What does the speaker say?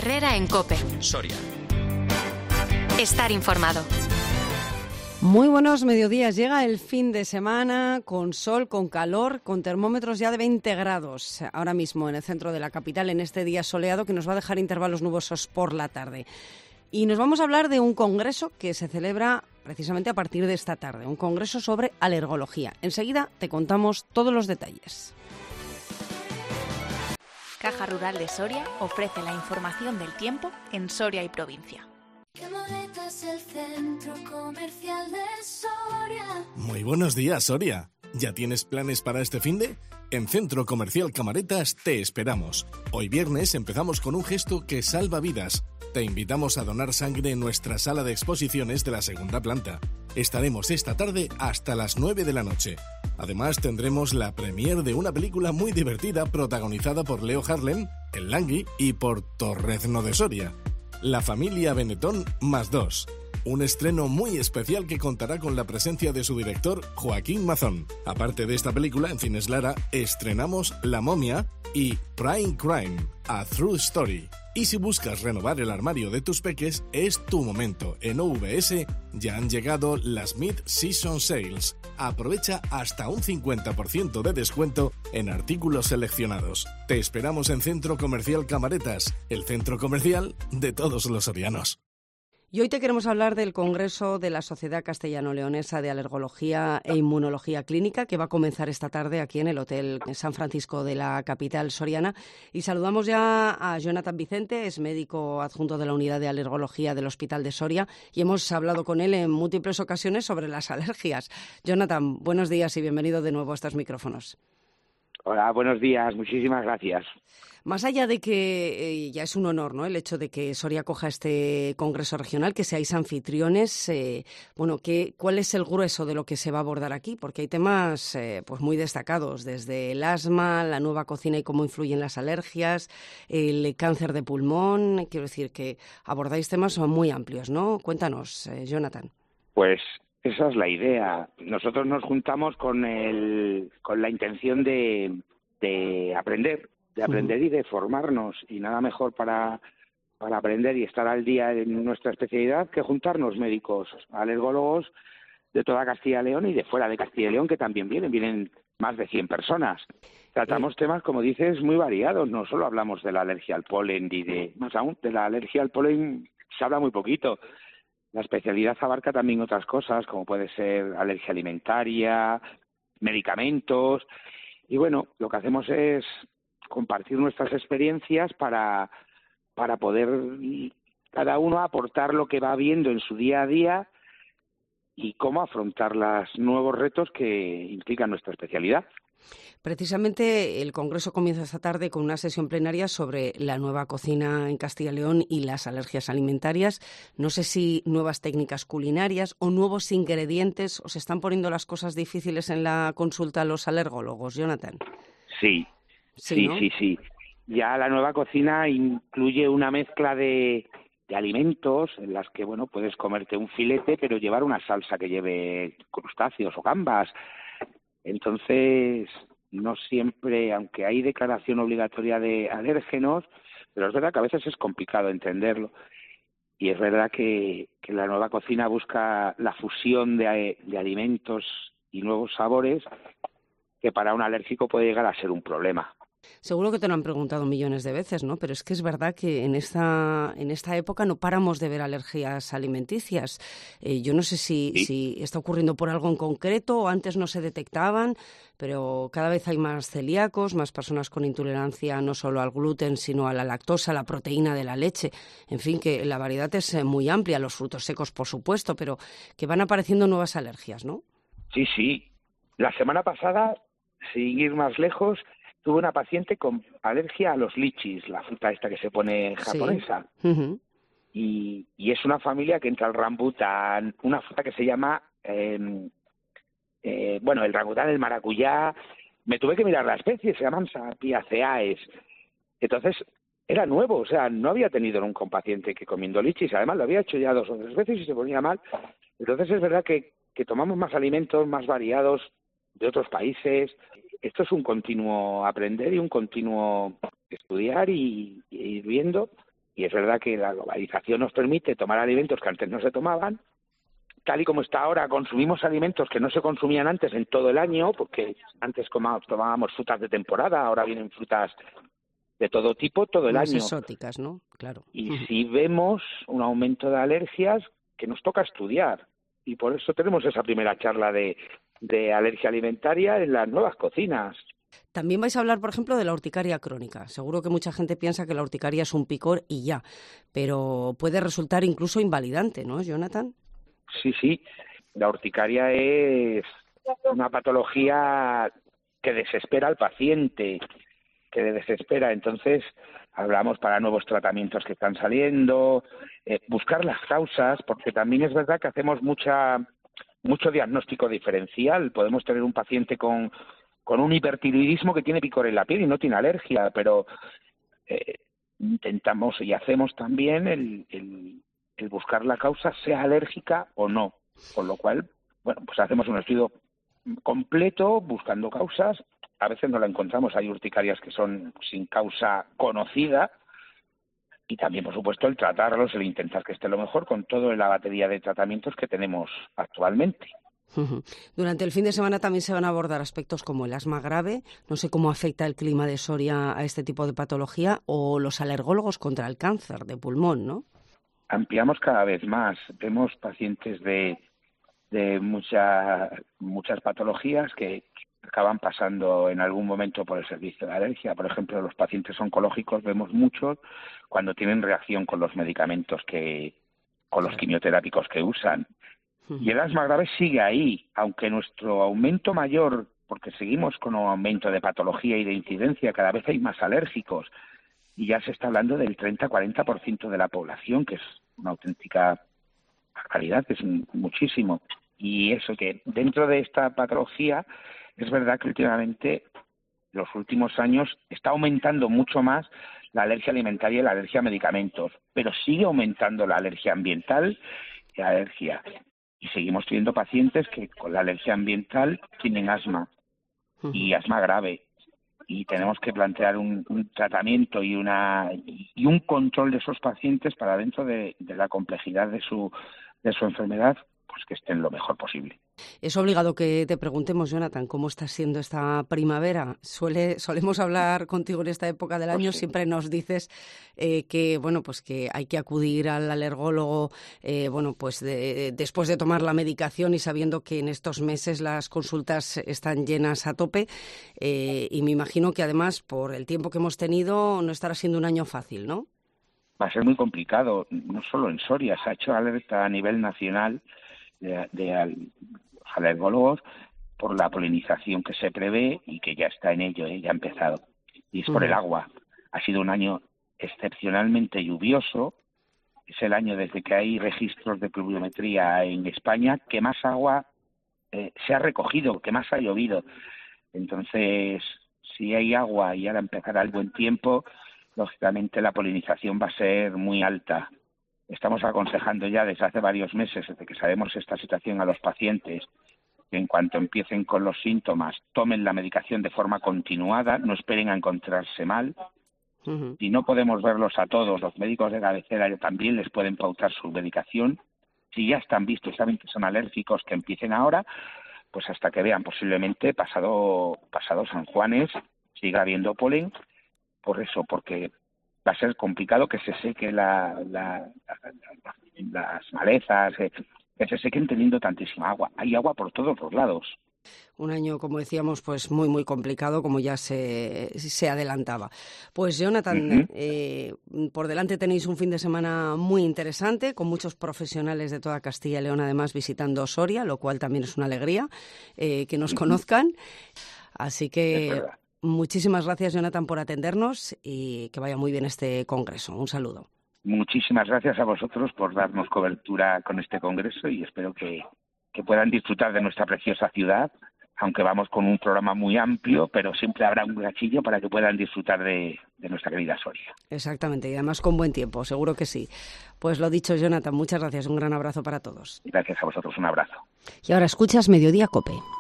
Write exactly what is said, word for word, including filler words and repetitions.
Herrera en COPE. Soria. Estar informado. Muy buenos mediodías. Llega el fin de semana con sol, con calor, con termómetros ya de veinte grados ahora mismo en el centro de la capital, en este día soleado que nos va a dejar intervalos nubosos por la tarde. Y nos vamos a hablar de un congreso que se celebra precisamente a partir de esta tarde, un congreso sobre alergología. Enseguida te contamos todos los detalles. Caja Rural de Soria ofrece la información del tiempo en Soria y provincia. Camoretas, el centro comercial de Soria. Muy buenos días, Soria. ¿Ya tienes planes para este finde? En Centro Comercial Camaretas te esperamos. Hoy viernes empezamos con un gesto que salva vidas. Te invitamos a donar sangre en nuestra sala de exposiciones de la segunda planta. Estaremos esta tarde hasta las nueve de la noche. Además tendremos la premiere de una película muy divertida protagonizada por Leo Harlem, el Langui, y por Torrezno de Soria. La familia Benetton más dos. Un estreno muy especial que contará con la presencia de su director, Joaquín Mazón. Aparte de esta película, en Cines Lara, estrenamos La momia y Prime Crime, A True Story. Y si buscas renovar el armario de tus peques, es tu momento. En O V S ya han llegado las Mid-Season Sales. Aprovecha hasta un cincuenta por ciento de descuento en artículos seleccionados. Te esperamos en Centro Comercial Camaretas, el centro comercial de todos los sorianos. Y hoy te queremos hablar del Congreso de la Sociedad Castellano-Leonesa de Alergología e Inmunología Clínica, que va a comenzar esta tarde aquí en el Hotel San Francisco de la capital soriana. Y saludamos ya a Jonathan Vicente, es médico adjunto de la Unidad de Alergología del Hospital de Soria, y hemos hablado con él en múltiples ocasiones sobre las alergias. Jonathan, buenos días y bienvenido de nuevo a estos micrófonos. Hola, buenos días, muchísimas gracias. Más allá de que eh, ya es un honor, ¿no?, el hecho de que Soria acoja este congreso regional, que seáis anfitriones, eh, bueno, ¿qué, ¿cuál es el grueso de lo que se va a abordar aquí? Porque hay temas eh, pues muy destacados, desde el asma, la nueva cocina y cómo influyen las alergias, el cáncer de pulmón. Quiero decir que abordáis temas muy amplios, ¿no? Cuéntanos, eh, Jonathan. Pues esa es la idea. Nosotros nos juntamos con el con la intención de, de aprender, de aprender y de formarnos, y nada mejor para, para aprender y estar al día en nuestra especialidad que juntarnos médicos alergólogos de toda Castilla y León y de fuera de Castilla y León, que también vienen, vienen más de cien personas. Tratamos temas, como dices, muy variados, no solo hablamos de la alergia al polen y de, más aún, de la alergia al polen se habla muy poquito. La especialidad abarca también otras cosas, como puede ser alergia alimentaria, medicamentos, y bueno, lo que hacemos es compartir nuestras experiencias para, para poder cada uno aportar lo que va viendo en su día a día y cómo afrontar los nuevos retos que implican nuestra especialidad. Precisamente el Congreso comienza esta tarde con una sesión plenaria sobre la nueva cocina en Castilla y León y las alergias alimentarias. No sé si nuevas técnicas culinarias o nuevos ingredientes. ¿Os están poniendo las cosas difíciles en la consulta a los alergólogos, Jonathan? Sí, sí, sí, ¿no? sí, sí. Ya la nueva cocina incluye una mezcla de, de alimentos en las que, bueno, puedes comerte un filete, pero llevar una salsa que lleve crustáceos o gambas. Entonces, no siempre, aunque hay declaración obligatoria de alérgenos, pero es verdad que a veces es complicado entenderlo. Y es verdad que, que la nueva cocina busca la fusión de, de alimentos y nuevos sabores, que para un alérgico puede llegar a ser un problema. Seguro que te lo han preguntado millones de veces, ¿no? Pero es que es verdad que en esta en esta época no paramos de ver alergias alimenticias. Eh, yo no sé si, ¿Sí? si está ocurriendo por algo en concreto o antes no se detectaban, pero cada vez hay más celíacos, más personas con intolerancia no solo al gluten, sino a la lactosa, a la proteína de la leche. En fin, que la variedad es muy amplia, los frutos secos, por supuesto, pero que van apareciendo nuevas alergias, ¿no? Sí, sí. La semana pasada, sin ir más lejos, tuve una paciente con alergia a los lichis, la fruta esta que se pone japonesa. Sí. Uh-huh. Y, y es una familia que entra al rambután, una fruta que se llama, eh, eh, bueno, el rambután, el maracuyá. Me tuve que mirar la especie, se llaman Sapiaceae. Entonces, era nuevo, o sea, no había tenido nunca un paciente que comiendo lichis, además lo había hecho ya dos o tres veces y se ponía mal. Entonces es verdad que, que tomamos más alimentos más variados de otros países. Esto es un continuo aprender y un continuo estudiar y, y ir viendo Y es verdad que la globalización nos permite tomar alimentos que antes no se tomaban. Tal y como está ahora, consumimos alimentos que no se consumían antes en todo el año, porque antes tomábamos frutas de temporada, ahora vienen frutas de todo tipo, todo el Más año. exóticas, ¿no? Claro. Y sí vemos un aumento de alergias que nos toca estudiar. Y por eso tenemos esa primera charla de, de alergia alimentaria en las nuevas cocinas. También vais a hablar, por ejemplo, de la urticaria crónica. Seguro que mucha gente piensa que la urticaria es un picor y ya, pero puede resultar incluso invalidante, ¿no, Jonathan? Sí, sí. La urticaria es una patología que desespera al paciente, que le desespera. Entonces, hablamos para nuevos tratamientos que están saliendo, eh, buscar las causas, porque también es verdad que hacemos mucha mucho diagnóstico diferencial. Podemos tener un paciente con, con un hipertiroidismo que tiene picor en la piel y no tiene alergia, pero eh, intentamos y hacemos también el, el, el buscar la causa, sea alérgica o no. Con lo cual, bueno, pues hacemos un estudio completo buscando causas. A veces no la encontramos, hay urticarias que son sin causa conocida, y también, por supuesto, el tratarlos, el intentar que esté lo mejor con toda la batería de tratamientos que tenemos actualmente. Durante el fin de semana también se van a abordar aspectos como el asma grave, no sé cómo afecta el clima de Soria a este tipo de patología, o los alergólogos contra el cáncer de pulmón, ¿no? Ampliamos cada vez más, vemos pacientes de, de mucha, muchas patologías que acaban pasando en algún momento por el servicio de alergia. Por ejemplo, los pacientes oncológicos vemos muchos cuando tienen reacción con los medicamentos que, con los quimioterápicos que usan. Y el asma grave sigue ahí, aunque nuestro aumento mayor, porque seguimos con un aumento de patología y de incidencia, cada vez hay más alérgicos, y ya se está hablando del treinta a cuarenta por ciento de la población, que es una auténtica calidad, que es muchísimo. Y eso, que dentro de esta patología, es verdad que últimamente, los últimos años, está aumentando mucho más la alergia alimentaria y la alergia a medicamentos, pero sigue aumentando la alergia ambiental y la alergia. Y seguimos teniendo pacientes que con la alergia ambiental tienen asma, y asma grave. Y tenemos que plantear un, un tratamiento y una y un control de esos pacientes para, dentro de, de la complejidad de su de su enfermedad, pues que estén lo mejor posible. Es obligado que te preguntemos, Jonathan, ¿cómo está siendo esta primavera? Suele, solemos hablar contigo en esta época del año, pues sí. Siempre nos dices eh, que bueno, pues que hay que acudir al alergólogo, eh, bueno, pues de, después de tomar la medicación y sabiendo que en estos meses las consultas están llenas a tope, eh, y me imagino que además por el tiempo que hemos tenido no estará siendo un año fácil, ¿no? Va a ser muy complicado, no solo en Soria, se ha hecho alerta a nivel nacional de, de al, alergólogos por la polinización que se prevé y que ya está en ello, ¿eh? Ya ha empezado. Y es por el agua. Ha sido un año excepcionalmente lluvioso. Es el año desde que hay registros de pluviometría en España que más agua eh, se ha recogido, que más ha llovido. Entonces, si hay agua y ahora empezará el buen tiempo, lógicamente la polinización va a ser muy alta. Estamos aconsejando ya desde hace varios meses, desde que sabemos esta situación, a los pacientes que en cuanto empiecen con los síntomas tomen la medicación de forma continuada, no esperen a encontrarse mal. Uh-huh. Y no podemos verlos a todos, los médicos de cabecera también les pueden pautar su medicación. Si ya están vistos, saben que son alérgicos, que empiecen ahora, pues hasta que vean, posiblemente pasado, pasado San Juanes siga habiendo polen. Por eso, porque va a ser complicado que se seque la, la, la, las malezas, eh, que se sequen teniendo tantísima agua. Hay agua por todos los lados. Un año, como decíamos, pues muy, muy complicado, como ya se, se adelantaba. Pues, Jonathan, uh-huh. eh, por delante tenéis un fin de semana muy interesante, con muchos profesionales de toda Castilla y León, además, visitando Soria, lo cual también es una alegría, eh, que nos uh-huh. conozcan. Así que muchísimas gracias, Jonathan, por atendernos y que vaya muy bien este congreso. Un saludo. Muchísimas gracias a vosotros por darnos cobertura con este congreso y espero que, que puedan disfrutar de nuestra preciosa ciudad, aunque vamos con un programa muy amplio, pero siempre habrá un gachillo para que puedan disfrutar de, de nuestra querida Soria. Exactamente, y además con buen tiempo, seguro que sí. Pues lo dicho, Jonathan, muchas gracias, un gran abrazo para todos. Gracias a vosotros, un abrazo. Y ahora escuchas Mediodía COPE.